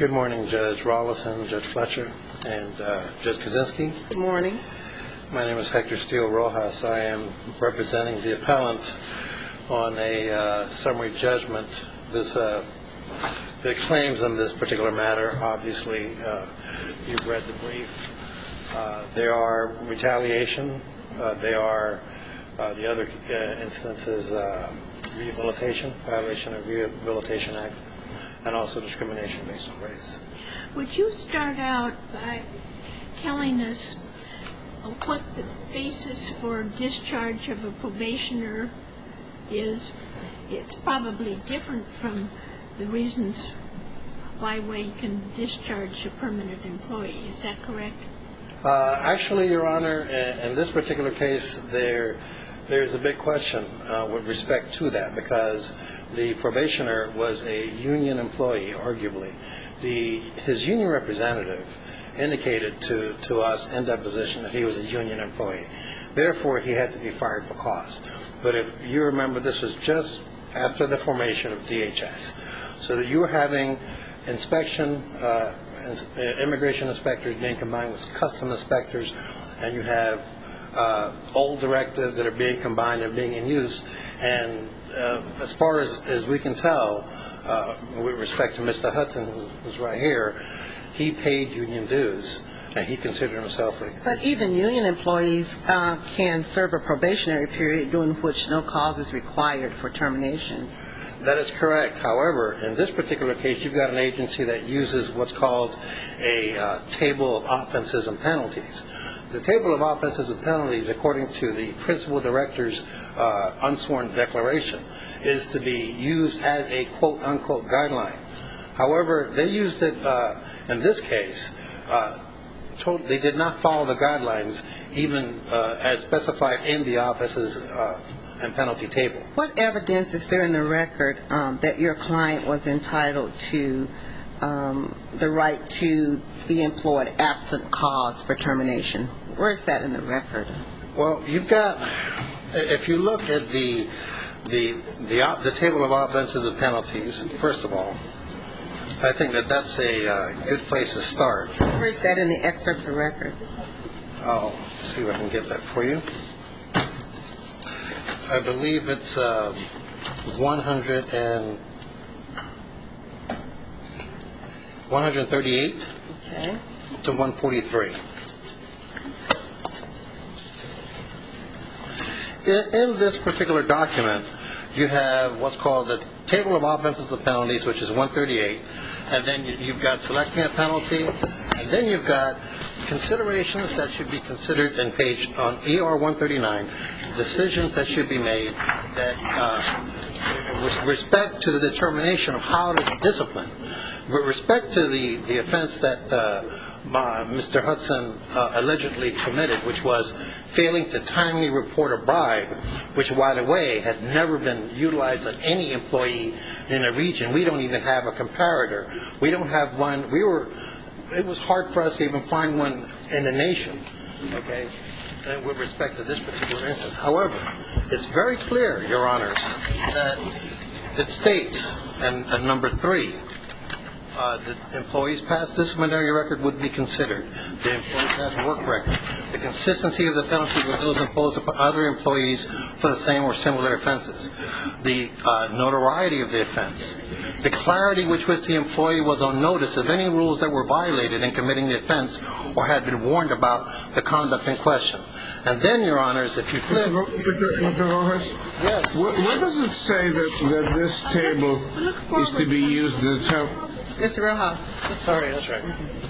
Good morning, Judge Rawlinson, Judge Fletcher, and Judge Kaczynski. Good morning. My name is Hector Steele Rojas. I am representing the appellant on a summary judgment. The claims in this particular matter, obviously, you've read the brief. There are retaliation. There are the other instances, rehabilitation, violation of Rehabilitation Act, and also discrimination based on race. Would you start out by telling us what the basis for discharge of a probationer is? It's probably different from the reasons why we can discharge a permanent employee. Is that correct? Actually, Your Honor, in this particular case, there's a big question with respect to that, because the probationer was a union employee, arguably. His union representative indicated to us in deposition that he was a union employee. Therefore, he had to be fired for cause. But if you remember, this was just after the formation of DHS. So that you were having inspection, immigration inspectors being combined with custom inspectors, and you have old directives that are being combined and being in use. And as far as we can tell, with respect to Mr. Hudson, who's right here, he paid union dues, and he considered himself a... But even union employees can serve a probationary period during which no cause is required for termination. That is correct. However, in this particular case, you've got an agency that uses what's called a table of offenses and penalties. The table of offenses and penalties, according to the principal director's unsworn declaration, is to be used as a quote-unquote guideline. However, they used it in this case. They did not follow the guidelines, even as specified in the offices and penalty table. What evidence is there in the record that your client was entitled to the right to be employed absent cause for termination? Where is that in the record? Well, you've got, if you look at the table of offenses and penalties, first of all, I think that's a good place to start. Where is that in the excerpts of record? I'll see if I can get that for you. I believe it's 138 to 143. In this particular document, you have what's called the table of offenses and penalties, which is 138, and then you've got selecting a penalty, and then you've got considerations that should be considered on ER 139, decisions that should be made that with respect to the determination of how to discipline. With respect to the offense that Mr. Hudson allegedly committed, which was failing to timely report a bribe, which, by the way, had never been utilized on any employee in a region. We don't even have a comparator. We don't have one. It was hard for us to even find one in the nation, okay, with respect to this particular instance. However, it's very clear, Your Honors, that it states, and number 3, the employee's past disciplinary record would be considered. The employee's past work record. The consistency of the penalty with those imposed upon other employees for the same or similar offenses. The notoriety of the offense. The clarity with which the employee was on notice of any rules that were violated in committing the offense or had been warned about the conduct in question. And then, Your Honors, if you flip... Mr. Rojas? Yes. Where does it say that this table is to be used to determine... Mr. Rojas. Sorry, that's right.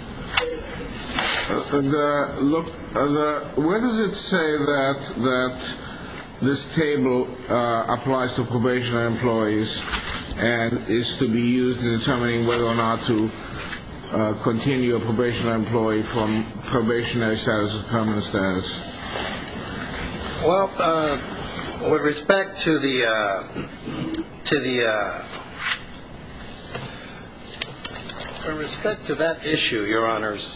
Where does it say that this table applies to probationary employees and is to be used in determining whether or not to continue a probationary employee from probationary status to permanent status? Well, with respect to the with respect to that issue, Your Honors,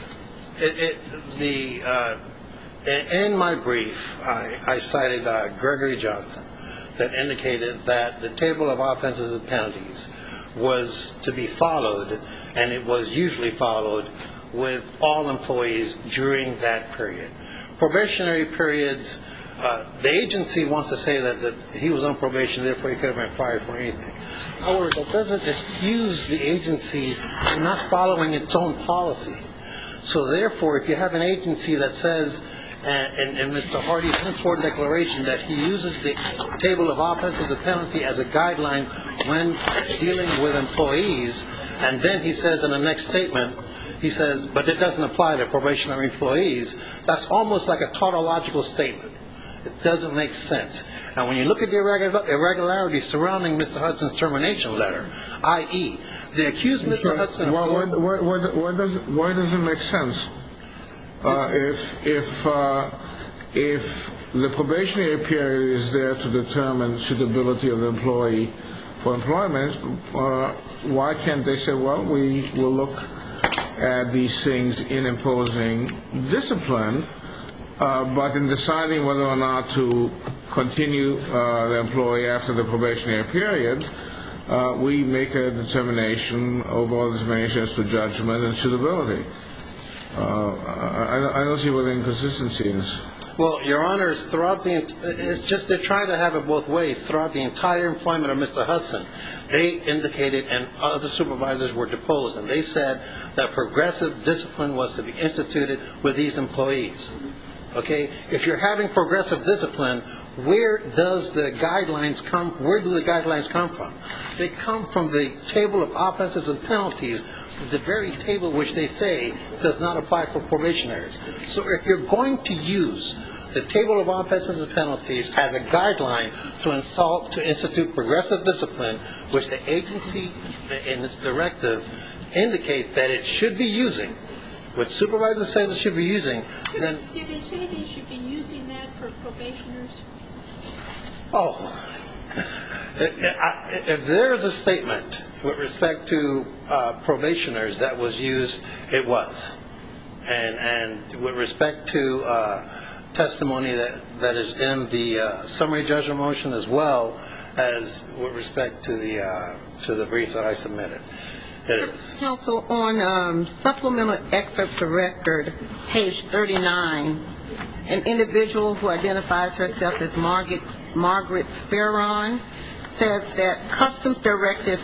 in my brief, I cited Gregory Johnson that indicated that the table of offenses and penalties was to be followed and it was usually followed with all employees during that period. Probationary periods, the agency wants to say that he was on probation, therefore he could have been fired for anything. However, that doesn't excuse the agency from not following its own policy. So therefore, if you have an agency that says, in Mr. Hardy's henceforth declaration, that he uses the table of offenses and penalty as a guideline when dealing with employees, and then he says in the next statement, he says, but it doesn't apply to probationary employees, that's almost like a tautological statement. It doesn't make sense. And when you look at the irregularities surrounding Mr. Hudson's termination letter, i.e., they accuse Mr. Hudson of... Why does it make sense? If the probationary period is there to determine suitability of the employee for employment, why can't they say, well, we will look at these things in imposing discipline, but in deciding whether or not to continue the employee after the probationary period, we make a determination, overall determination as to judgment and suitability. I don't see what the inconsistency is. Well, Your Honors, it's just they're trying to have it both ways. Throughout the entire employment of Mr. Hudson, they indicated, and other supervisors were deposed, and they said that progressive discipline was to be instituted with these employees. Okay? If you're having progressive discipline, where do the guidelines come from? They come from the table of offenses and penalties, the very table which they say does not apply for probationaries. So if you're going to use the table of offenses and penalties as a guideline to institute progressive discipline, which the agency in its directive indicates that it should be using, which supervisor says it should be using, then... Did they say they should be using that for probationers? Oh, if there is a statement with respect to probationers that was used, it was. And with respect to testimony that is in the summary judgment motion, as well as with respect to the brief that I submitted, it is. Counsel, on supplemental excerpts of record, page 39, an individual who identifies herself as Margaret Farron says that Customs Directive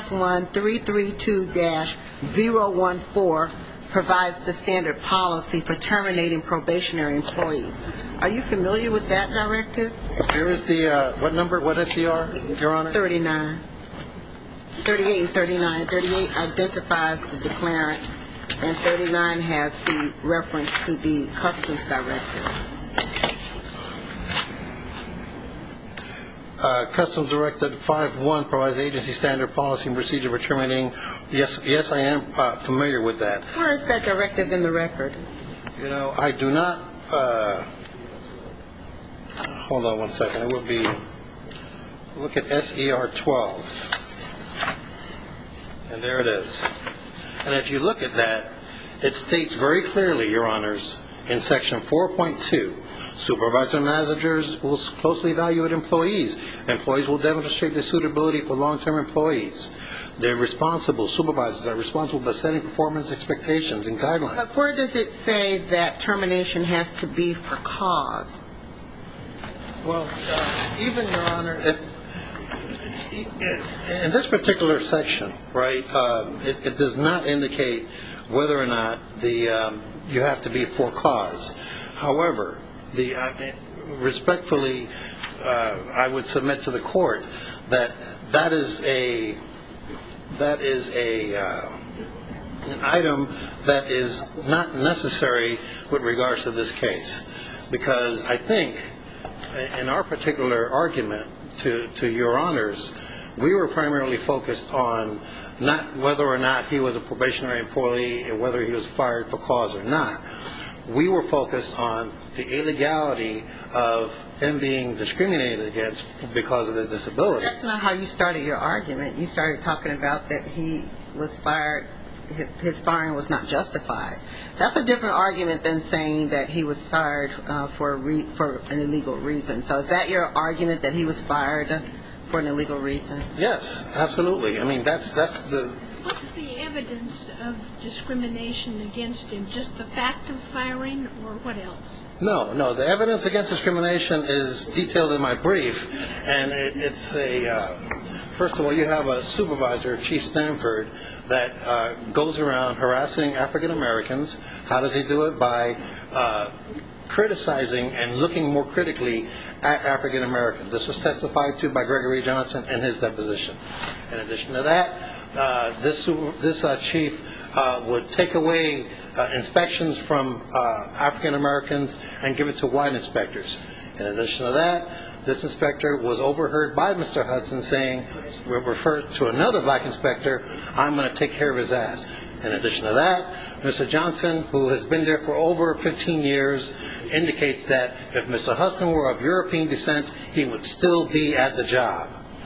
51332-014 provides the standard policy for terminating probationary employees. Are you familiar with that directive? Here is the, what number, what SCR, Your Honor? 39. 38 and 39. 38 identifies the declarant, and 39 has the reference to the Customs Directive. Customs Directive 5.1 provides agency standard policy and procedure for terminating. Yes, I am familiar with that. Where is that directive in the record? You know, I do not. Hold on one second. It would be. Look at SER 12, and there it is. And if you look at that, it states very clearly, Your Honors, in section 4.2. Supervisor managers will closely evaluate employees. Employees will demonstrate their suitability for long-term employees. They're responsible. Supervisors are responsible for setting performance expectations and guidelines. But where does it say that termination has to be for cause? Well, even, Your Honor, in this particular section, right, it does not indicate whether or not you have to be for cause. However, respectfully, I would submit to the court that is an item that is not necessary with regards to this case, because I think in our particular argument to Your Honors, we were primarily focused on not whether or not he was a probationary employee and whether he was fired for cause or not. We were focused on the illegality of him being discriminated against because of his disability. That's not how you started your argument. You started talking about that he was fired, his firing was not justified. That's a different argument than saying that he was fired for an illegal reason. So is that your argument, that he was fired for an illegal reason? Yes, absolutely. I mean, that's the... What's the evidence of discrimination against him? Just the fact of firing, or what else? No. The evidence against discrimination is detailed in my brief, and it's first of all, you have a supervisor, Chief Stanford, that goes around harassing African Americans. How does he do it? By criticizing and looking more critically at African Americans. This was testified to by Gregory Johnson in his deposition. In addition to that, this chief would take away inspections from African Americans and give it to white inspectors. In addition to that, this inspector was overheard by Mr. Hudson saying, referred to another black inspector, I'm going to take care of his ass. In addition to that, Mr. Johnson, who has been there for over 15 years, indicates that if Mr. Hudson were of European descent, he would still be at the job.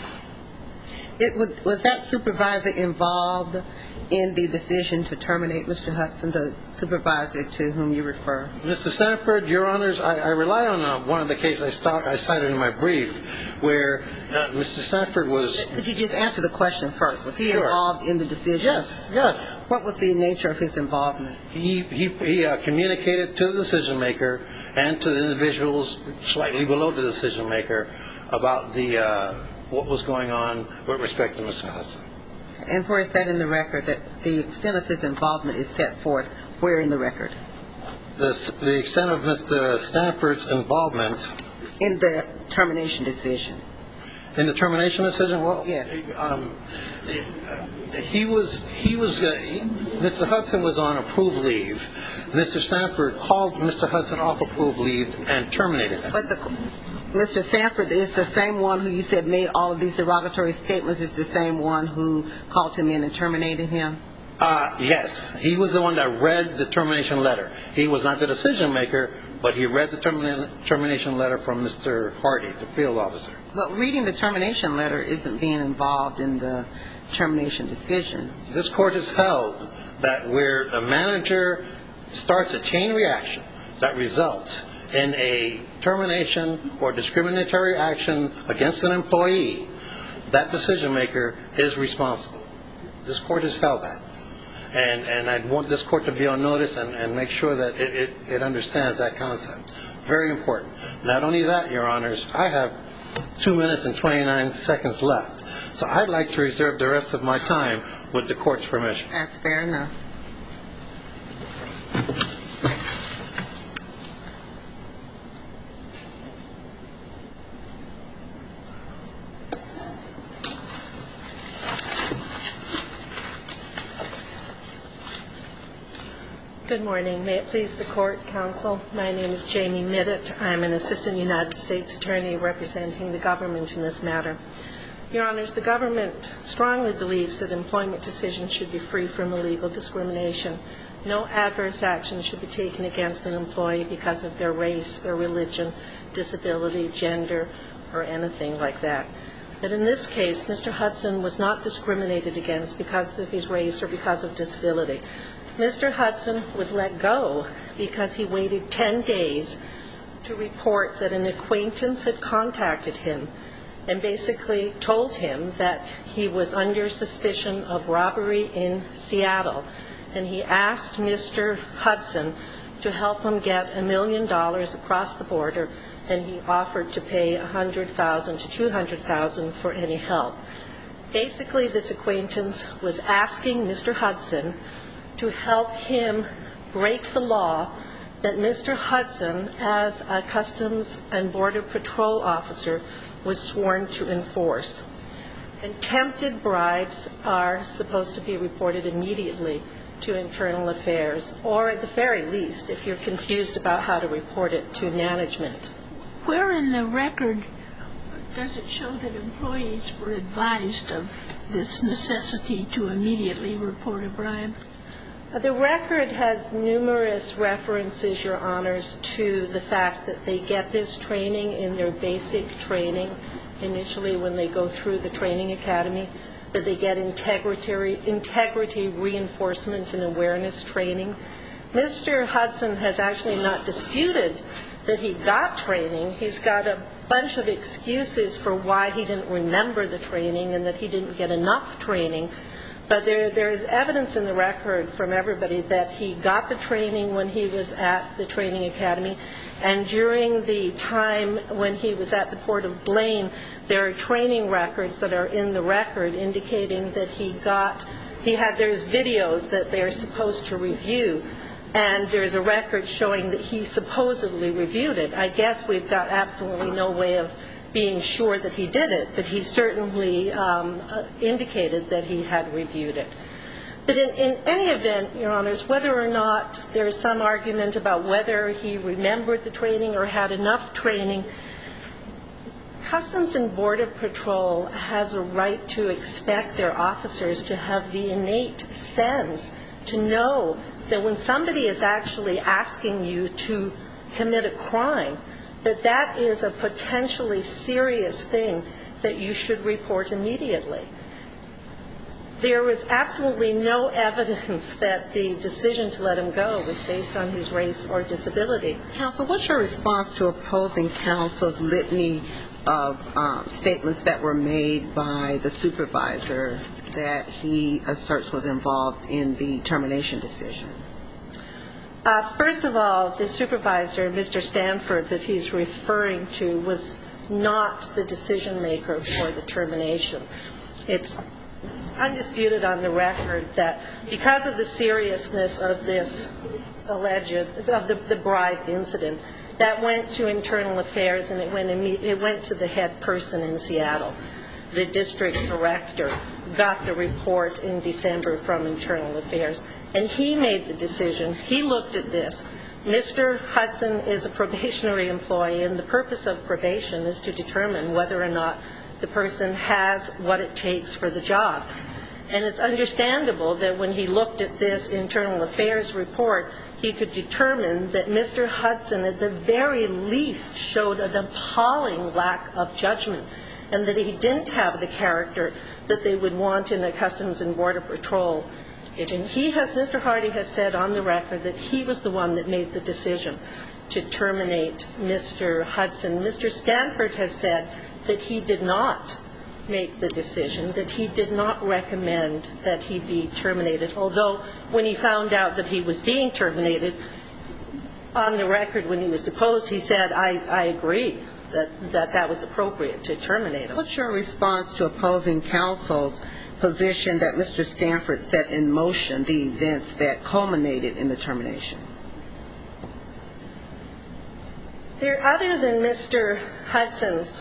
Was that supervisor involved in the decision to terminate Mr. Hudson, the supervisor to whom you refer? Mr. Stanford, Your Honors, I rely on one of the cases I cited in my brief where Mr. Stanford was... Could you just answer the question first? Was he Sure. involved in the decision? Yes. What was the nature of his involvement? He communicated to the decision maker and to the individuals slightly below the decision maker about what was going on with respect to Mr. Hudson. And where is that in the record, that the extent of his involvement is set forth? Where in the record? The extent of Mr. Stanford's involvement... In the termination decision. In the termination decision? Well, yes. Mr. Hudson was on approved leave. Mr. Stanford called Mr. Hudson off approved leave and terminated him. But Mr. Stanford is the same one who you said made all of these derogatory statements, is the same one who called him in and terminated him? Yes. He was the one that read the termination letter. He was not the decision maker, but he read the termination letter from Mr. Hardy, the field officer. But reading the termination letter isn't being involved in the termination decision. This court has held that where a manager starts a chain reaction that results in a termination or discriminatory action against an employee, that decision maker is responsible. This court has held that. And I want this court to be on notice and make sure that it understands that concept. Very important. Not only that, Your Honors, I have 2 minutes and 29 seconds left. So I'd like to reserve the rest of my time with the court's permission. That's fair enough. Good morning. May it please the court, counsel. My name is Jamie Midditt. I'm an assistant United States attorney representing the government in this matter. Your Honors, the government strongly believes that employment decisions should be free from illegal discrimination. No adverse action should be taken against an employee because of their race, their religion, disability, gender, or anything like that. But in this case, Mr. Hudson was not discriminated against because of his race or because of disability. Mr. Hudson was let go because he waited 10 days to report that an acquaintance had contacted him and basically told him that he was under suspicion of robbery in Seattle. And he asked Mr. Hudson to help him get $1 million across the border, and he offered to pay $100,000 to $200,000 for any help. Basically, this acquaintance was asking Mr. Hudson to help him break the law that Mr. Hudson, as a Customs and Border Patrol officer, was sworn to enforce. Attempted bribes are supposed to be reported immediately to Internal Affairs, or at the very least, if you're confused about how to report it, to management. Where in the record does it show that employees were advised of this necessity to immediately report a bribe? The record has numerous references, Your Honors, to the fact that they get this training in their basic training initially when they go through the training academy, that they get integrity reinforcement and awareness training. Mr. Hudson has actually not disputed that he got training. He's got a bunch of excuses for why he didn't remember the training and that he didn't get enough training. But there is evidence in the record from everybody that he got the training when he was at the training academy, and during the time when he was at the Port of Blaine, there are training records that are in the record indicating that there's videos that they're supposed to review, and there's a record showing that he supposedly reviewed it. I guess we've got absolutely no way of being sure that he did it, but he certainly indicated that he had reviewed it. But in any event, Your Honors, whether or not there is some argument about whether he remembered the training or had enough training, Customs and Border Patrol has a right to expect their officers to have the innate sense to know that when somebody is actually asking you to commit a crime, that is a potentially serious thing that you should report immediately. There was absolutely no evidence that the decision to let him go was based on his race or disability. Counsel, what's your response to opposing counsel's litany of statements that were made by the supervisor that he asserts was involved in the termination decision? First of all, the supervisor, Mr. Stanford, that he's referring to was not the decision maker for the termination. It's undisputed on the record that because of the seriousness of this the bribe incident, that went to Internal Affairs and it went to the head person in Seattle. The district director got the report in December from Internal Affairs, and he made the decision. He looked at this. Mr. Hudson is a probationary employee, and the purpose of probation is to determine whether or not the person has what it takes for the job. And it's understandable that when he looked at this Internal Affairs report, he could determine that Mr. Hudson at the very least showed an appalling lack of judgment, and that he didn't have the character that they would want in a Customs and Border Patrol agent. Mr. Hardy has said on the record that he was the one that made the decision to terminate Mr. Hudson. Mr. Stanford has said that he did not make the decision, that he did not recommend that he be terminated, although when he found out that he was being terminated, on the record when he was deposed, he said, I agree that was appropriate to terminate him. What's your response to opposing counsel's position that Mr. Stanford set in motion the events that culminated in the termination? Other than Mr. Hudson's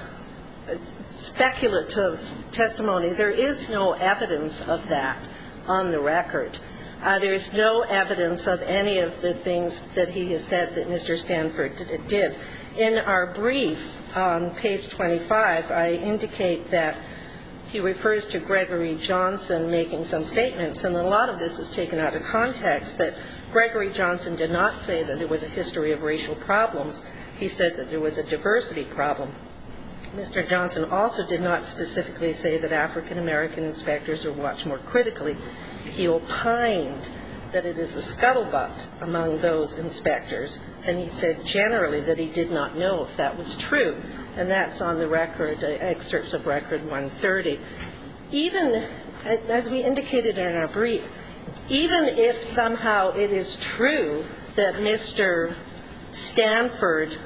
speculative testimony, there is no evidence of that on the record. There is no evidence of any of the things that he has said that Mr. Stanford did. In our brief on page 25, I indicate that he refers to Gregory Johnson making some statements, and a lot of this was taken out of context, that Gregory Johnson did not say that there was a history of racial problems. He said that there was a diversity problem. Mr. Johnson also did not specifically say that African American inspectors are watched more critically. He opined that it is the scuttlebutt among those inspectors, and he said generally that he did not know if that was true, and that's on the record, excerpts of record 130. Even, as we indicated in our brief, even if somehow it is true that Mr. Stanford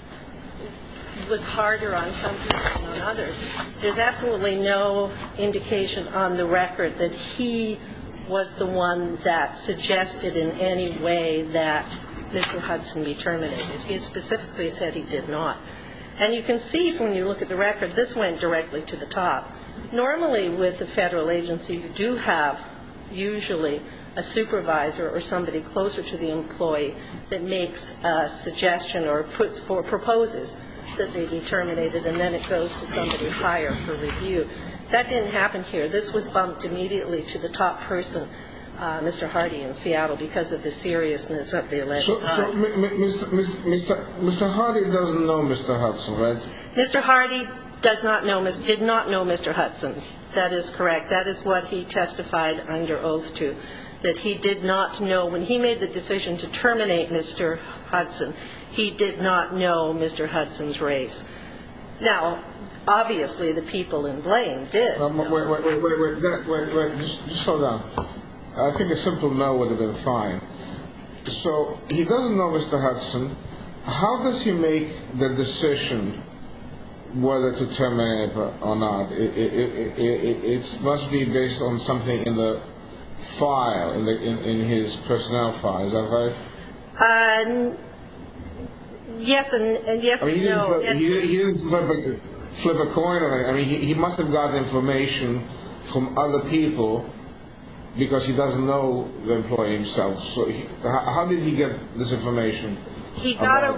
was harder on some people than on others, there's absolutely no indication on the record that he was the one that suggested in any way that Mr. Hudson be terminated. He specifically said he did not. And you can see when you look at the record, this went directly to the top. Normally with a federal agency, you do have usually a supervisor or somebody closer to the employee that makes a suggestion or proposes that they be terminated, and then it goes to somebody higher for review. That didn't happen here. This was bumped immediately to the top person, Mr. Hardy in Seattle, because of the seriousness of the alleged crime. So Mr. Hardy doesn't know Mr. Hudson, right? Mr. Hardy did not know Mr. Hudson. That is correct. That is what he testified under oath to, that he did not know. When he made the decision to terminate Mr. Hudson, he did not know Mr. Hudson's race. Now, obviously the people in Blaine did. Wait, just slow down. I think a simple no would have been fine. So he doesn't know Mr. Hudson. How does he make the decision whether to terminate or not? It must be based on something in the file, in his personnel file. Is that right? Yes and yes I mean, and no. He didn't flip a coin or anything. I mean, he must have gotten information from other people because he doesn't know the employee himself. So how did he get this information? He got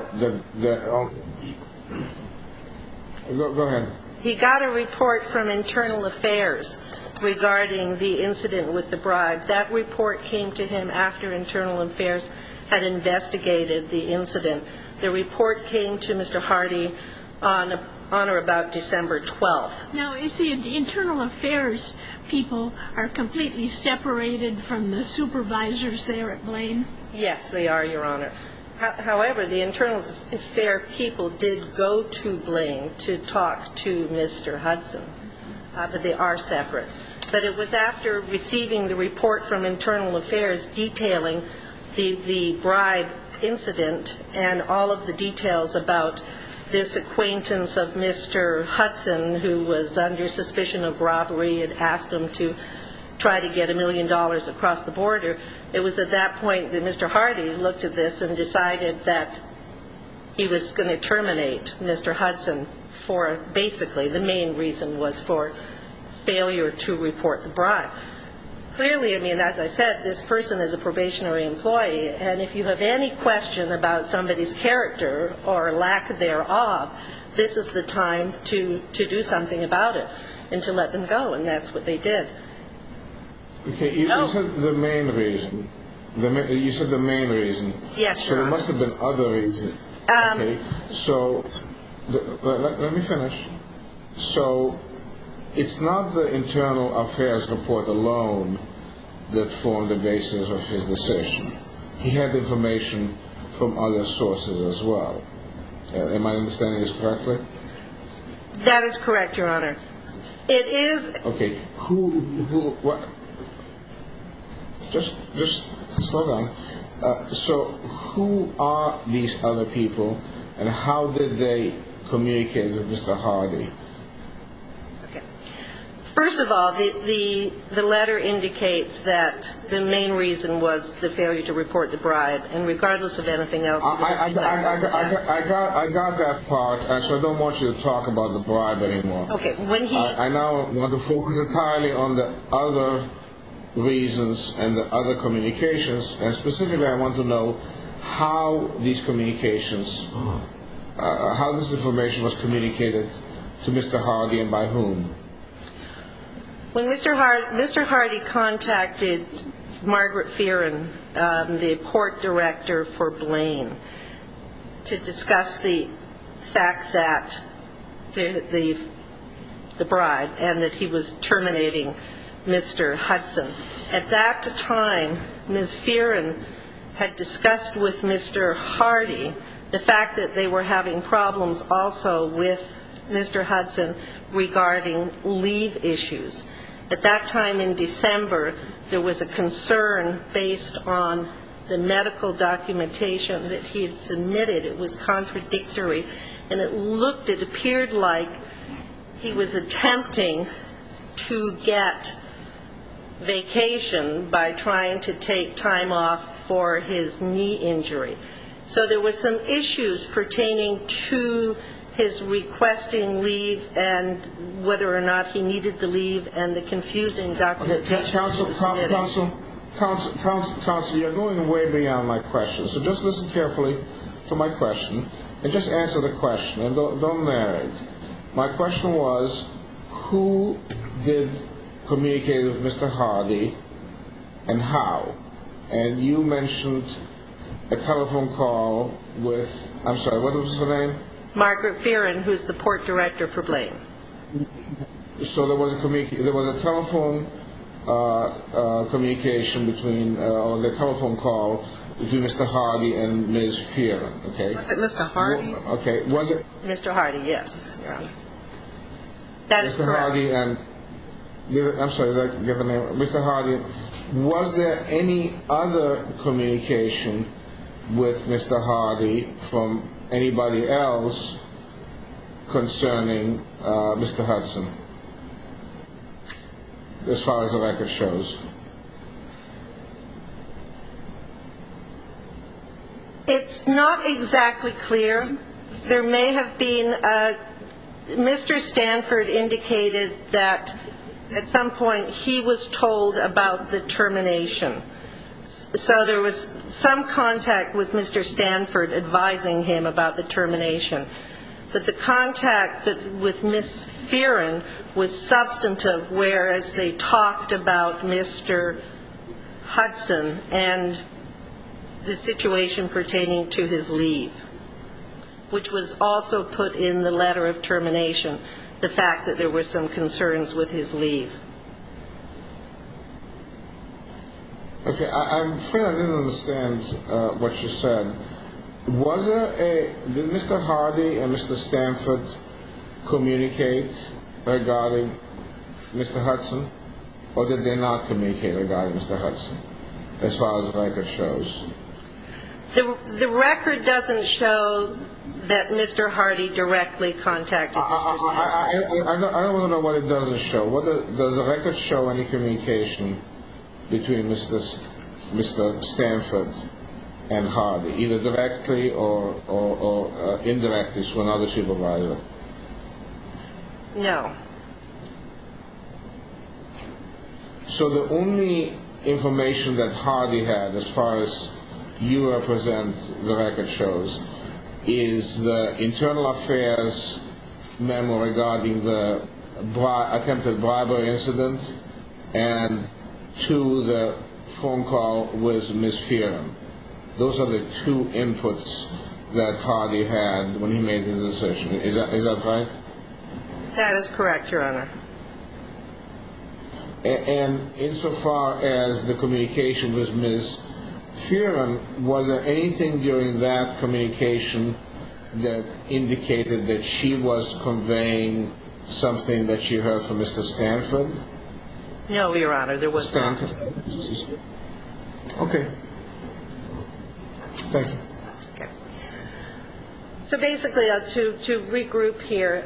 Go ahead. He got a report from Internal Affairs regarding the incident with the bribe. That report came to him after Internal Affairs had investigated the incident. The report came to Mr. Hardy on or about December 12th. Now, is the Internal Affairs people are completely separated from the supervisors there at Blaine? Yes, they are, Your Honor. However, the Internal Affairs people did go to Blaine to talk to Mr. Hudson, but they are separate. But it was after receiving the report from Internal Affairs detailing the bribe incident and all of the details about this acquaintance of Mr. Hudson, who was under suspicion of robbery, and asked him to try to get $1 million across the border. It was at that point that Mr. Hardy looked at this and decided that he was going to terminate Mr. Hudson for, basically, the main reason was for failure to report the bribe. Clearly, I mean, as I said, this person is a probationary employee, and if you have any question about somebody's character or lack thereof, this is the time to do something about it and to let them go, and that's what they did. Okay, you said the main reason. You said the main reason. Yes, So Your Honor. there must have been other reasons. Okay, so let me finish. So it's not the Internal Affairs report alone that formed the basis of his decision. He had information from other sources as well. Am I understanding this correctly? That is correct, Your Honor. It is... Okay, what? Just slow down. So who are these other people, and how did they communicate with Mr. Hardy? Okay. First of all, the letter indicates that the main reason was the failure to report the bribe, and regardless of anything else... I got that part, and so I don't want you to talk about the bribe anymore. Okay, when he... I now want to focus entirely on the other reasons and the other communications, and specifically I want to know how these communications, how this information was communicated to Mr. Hardy and by whom. When Mr. Hardy contacted Margaret Fearon, the port director for Blaine, to discuss the fact that the bribe and that he was terminating Mr. Hudson. At that time, Ms. Fearon had discussed with Mr. Hardy the fact that they were having problems also with Mr. Hudson regarding leave issues. At that time in December, there was a concern based on the medical documentation that he had submitted. It was contradictory, and it appeared like he was attempting to get vacation by trying to take time off for his knee injury. So there were some issues pertaining to his requesting leave and whether or not he needed the leave and the confusing documentation. Okay, Counsel, you're going way beyond my question, so just listen carefully to my question and just answer the question and don't narrate. My question was, who did communicate with Mr. Hardy and how? And you mentioned a telephone call with, I'm sorry, what was her name? Margaret Fearon, who's the port director for Blaine. So there was a telephone communication between, or the telephone call between Mr. Hardy and Ms. Fearon, okay? Was it Mr. Hardy? Okay, was it? Mr. Hardy, yes, Your Honor. That is Mr. correct. Hardy and, I'm sorry, did I get the name? Mr. Hardy, was there any other communication with Mr. Hardy from anybody else concerning Mr. Hudson, as far as the record shows? It's not exactly clear. There may have been, Mr. Stanford indicated that at some point he was told about the termination. So there was some contact with Mr. Stanford advising him about the termination. But the contact with Ms. Fearon was substantive, whereas they talked about Mr. Hudson and the situation pertaining to his leave, which was also put in the letter of termination, the fact that there were some concerns with his leave. Okay, I'm afraid I didn't understand what you said. Did Mr. Hardy and Mr. Stanford communicate regarding Mr. Hudson, or did they not communicate regarding Mr. Hudson, as far as the record shows? The record doesn't show that Mr. Hardy directly contacted Mr. Stanford. I don't want to know what it doesn't show. Does the record show any communication between Mr. Stanford and Hardy, either directly or indirectly to another supervisor? No. So the only information that Hardy had, as far as you represent the record shows, is the internal affairs memo regarding the attempted bribery incident and the phone call with Ms. Fearon. Those are the two inputs that Hardy had when he made his decision. Is that right? That is correct, Your Honor. And insofar as the communication with Ms. Fearon, was there anything during that communication that indicated that she was conveying something that she heard from Mr. Stanford? No, Your Honor, there was not. Okay. Thank you. Okay. So basically, to regroup here,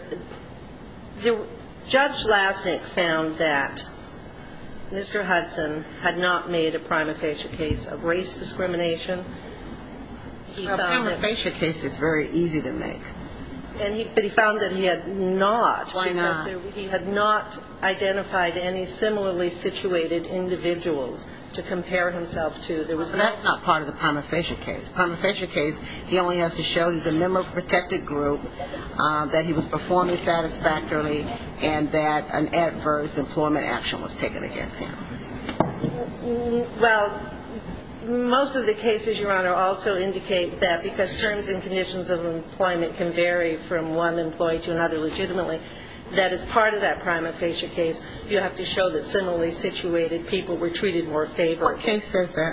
Judge Lasnik found that Mr. Hudson had not made a prima facie case of race discrimination. A prima facie case is very easy to make. But he found that he had not. Why not? Because he had not identified any similarly situated individuals to compare himself to. That's not part of the prima facie case. Prima facie case, he only has to show he's a member of a protected group, that he was performing satisfactorily, and that an adverse employment action was taken against him. Well, most of the cases, Your Honor, also indicate that because terms and conditions of employment can vary from one employee to another legitimately, that as part of that prima facie case, you have to show that similarly situated people were treated more favorably. What case says that?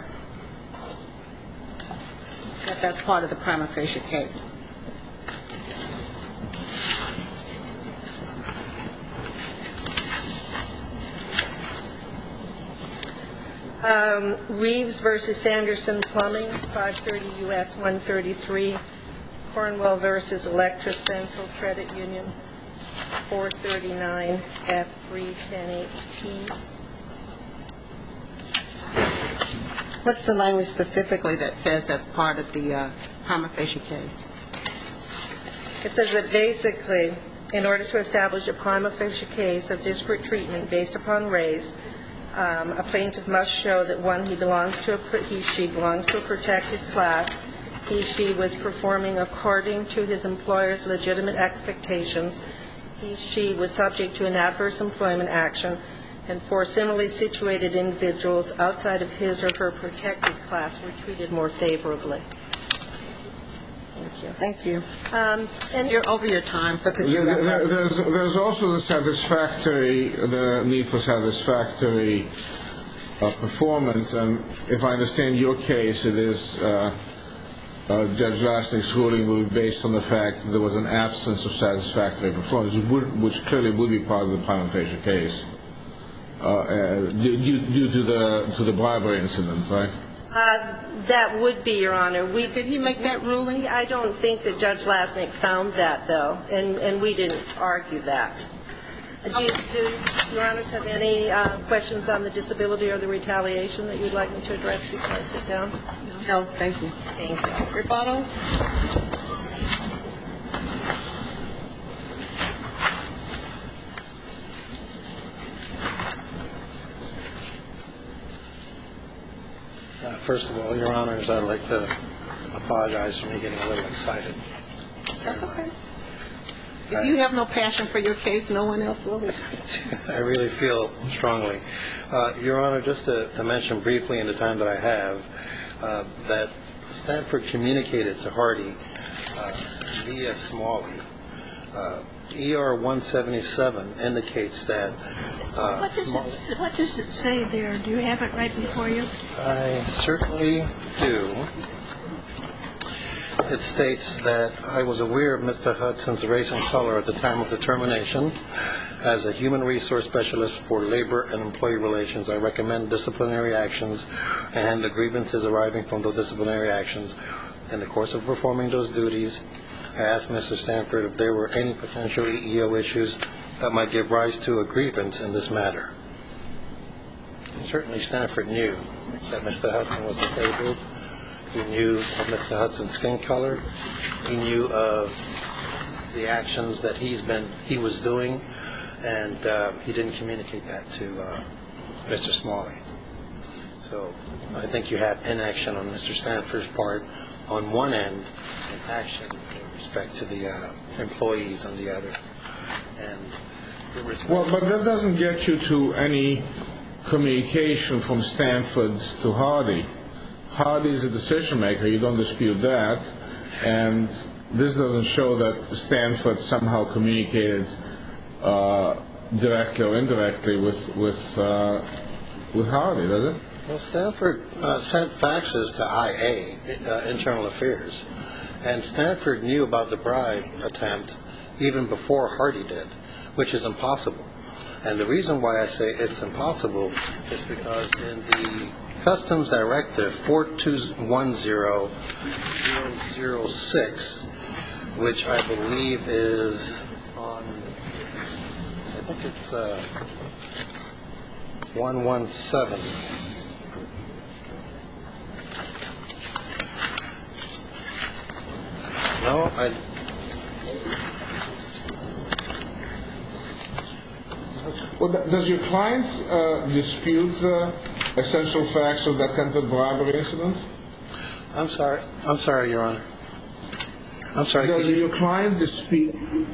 That that's part of the prima facie case. Reeves v. Sanderson Plumbing, 530 U.S. 133. Cornwell v. Electra Central Credit Union, 439 F3 1018. What's the language specifically that says that's part of the prima facie case? It says that basically, in order to establish a prima facie case of disparate treatment based upon race, a plaintiff must show that, one, he she belongs to a protected class, she was performing according to his employer's legitimate expectations, she was subject to an adverse employment action, and 4, similarly situated individuals outside of his or her protected class were treated more favorably. Thank you. And you're over your time, so could you wrap up? There's also the need for satisfactory performance, and if I understand your case, it is Judge Lasnik's ruling will be based on the fact that there was an absence of satisfactory performance, which clearly would be part of the prima facie case, due to the bribery incident, right? That would be, Your Honor. Did he make that ruling? I don't think that Judge Lasnik found that, though, and we didn't argue that. Do Your Honors have any questions on the disability or the retaliation that you'd like me to address before I sit down? No, thank you. Thank you. Rebuttal? First of all, Your Honors, I'd like to apologize for me getting a little excited. That's okay. If you have no passion for your case, no one else will. I really feel strongly. Your Honor, just to mention briefly in the time that I have, that Stanford communicated to Hardy via Smalley. ER 177 indicates that What does it say there? Do you have it right before you? I certainly do. It states that I was aware of Mr. Hudson's race and color at the time of the termination. As a human resource specialist for labor and employee relations, I recommend disciplinary actions and the grievances arising from those disciplinary actions. In the course of performing those duties, I asked Mr. Stanford if there were any potential EEO issues that might give rise to a grievance in this matter. Certainly Stanford knew that Mr. Hudson was disabled. He knew of Mr. Hudson's skin color. He knew of the actions that he was doing, and he didn't communicate that to Mr. Smalley. So I think you have inaction on Mr. Stanford's part on one end and action with respect to the employees on the other. Well, but that doesn't get you to any communication from Stanford to Hardy. Hardy is a decision maker, you don't dispute that, and this doesn't show that Stanford somehow communicated directly or indirectly with Hardy, does it? Well, Stanford sent faxes to IA, Internal Affairs, and Stanford knew about the bribe attempt even before Hardy did, which is impossible. And the reason why I say it's impossible is because in the Customs Directive 4210-006, which I believe is on, I think it's 117. No, Well, does your client dispute the essential facts of that attempted bribery incident? I'm sorry, Your Honor. I'm sorry. Does your client dispute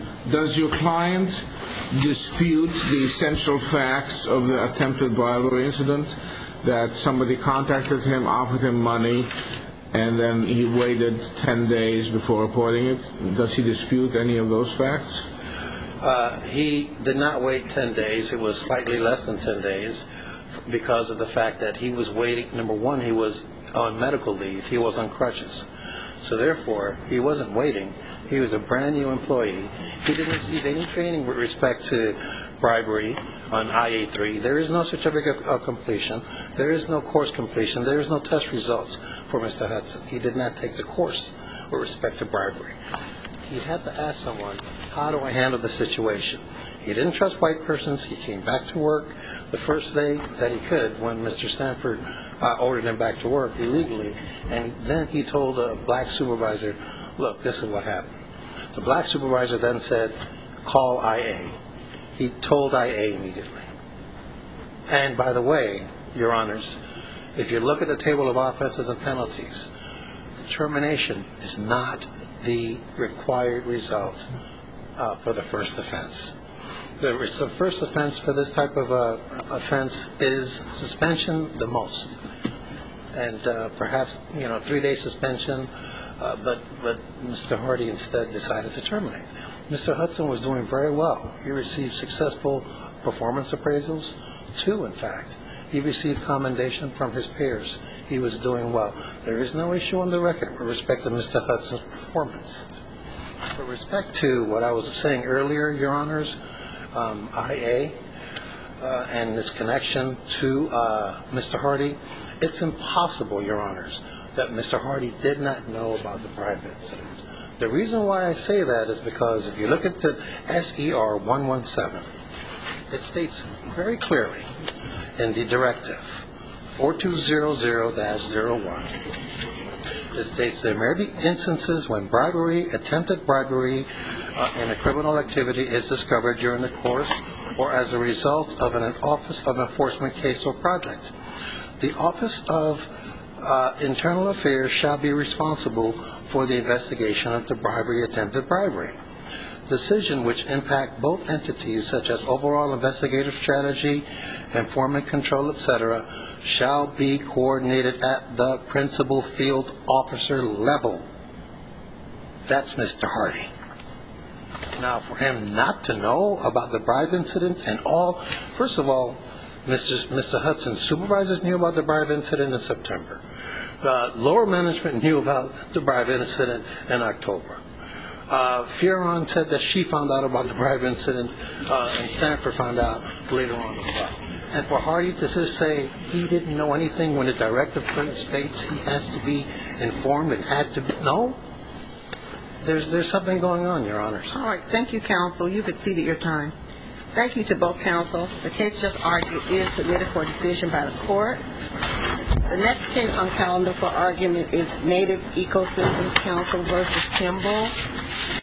the essential facts of the attempted bribery incident? That somebody contacted him, offered him money, and then he waited 10 days before reporting it? Does he dispute any of those facts? He did not wait 10 days. It was slightly less than 10 days because of the fact that he was waiting. Number one, he was on medical leave. He was on crutches. So therefore, he wasn't waiting. He was a brand new employee. He didn't receive any training with respect to bribery on IA3. There is no certificate of completion. There is no course completion. There is no test results for Mr. Hudson. He did not take the course with respect to bribery. He had to ask someone, how do I handle the situation? He didn't trust white persons. He came back to work the first day that he could when Mr. Stanford ordered him back to work illegally. And then he told a black supervisor, look, this is what happened. The black supervisor then said, call IA. He told IA immediately. And by the way, Your Honors, if you look at the table of offenses and penalties, termination is not the required result for the first offense. The first offense for this type of offense is suspension the most. And perhaps, 3-day suspension, but Mr. Hardy instead decided to terminate. Mr. Hudson was doing very well. He received successful performance appraisals, 2 in fact. He received commendation from his peers. He was doing well. There is no issue on the record with respect to Mr. Hudson's performance. With respect to what I was saying earlier, Your Honors, IA and its connection to Mr. Hardy, it's impossible, Your Honors, that Mr. Hardy did not know about the bribe incident. The reason why I say that is because if you look at the SER 117, it states very clearly in the directive 4200-01, it states there may be instances when bribery, attempted bribery in a criminal activity is discovered during the course or as a result of an Office of Enforcement case or project. The Office of Internal Affairs shall be responsible for the investigation of the bribery, attempted bribery. Decision which impact both entities, such as overall investigative strategy, informant control, etc., shall be coordinated at the principal field officer level. That's Mr. Hardy. Now, for him not to know about the bribe incident and all, first of all, Mr. Hudson's supervisors knew about the bribe incident in September. Lower management knew about the bribe incident in October. Fioron said that she found out about the bribe incident, and Sanford found out later on as well. And for Hardy to just say he didn't know anything when the directive states he has to be informed and had to be, no? There's something going on, Your Honors. All right. Thank you, counsel. You've exceeded your time. Thank you to both counsel. The case just argued is submitted for decision by the court. The next case on calendar for argument is Native Ecosystems Council versus Kimball.